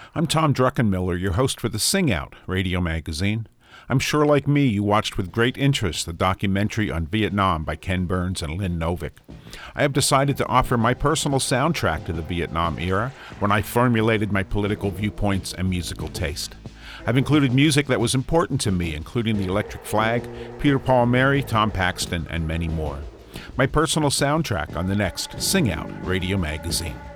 I'm Tom Druckenmiller, your host for the Sing Out radio magazine. I'm sure, like me, you watched with great interest the documentary on Vietnam by Ken Burns and Lynn Novick. I have decided to offer my personal soundtrack to the Vietnam era when I formulated my political viewpoints and musical taste. I've included music that was important to me, including the Electric Flag, Peter Paul and Mary, Tom Paxton, and many more. My personal soundtrack on the next Sing Out radio magazine.